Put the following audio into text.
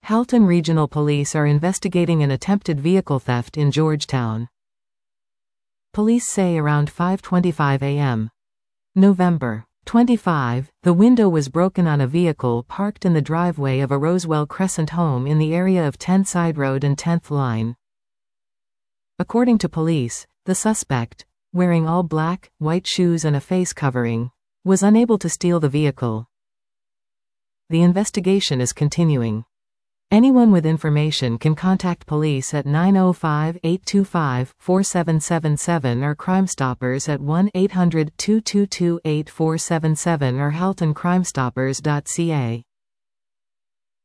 Halton Regional Police are investigating an attempted vehicle theft in Georgetown. Police say around 5:25 a.m. November 25, the window was broken on a vehicle parked in the driveway of a Rosewell Crescent home in the area of 10 Side Road and 10th Line. According to police, the suspect, wearing all black, white shoes and a face covering, was unable to steal the vehicle. The investigation is continuing. Anyone with information can contact police at 905-825-4777 or Crime Stoppers at 1-800-222-8477 or haltoncrimestoppers.ca.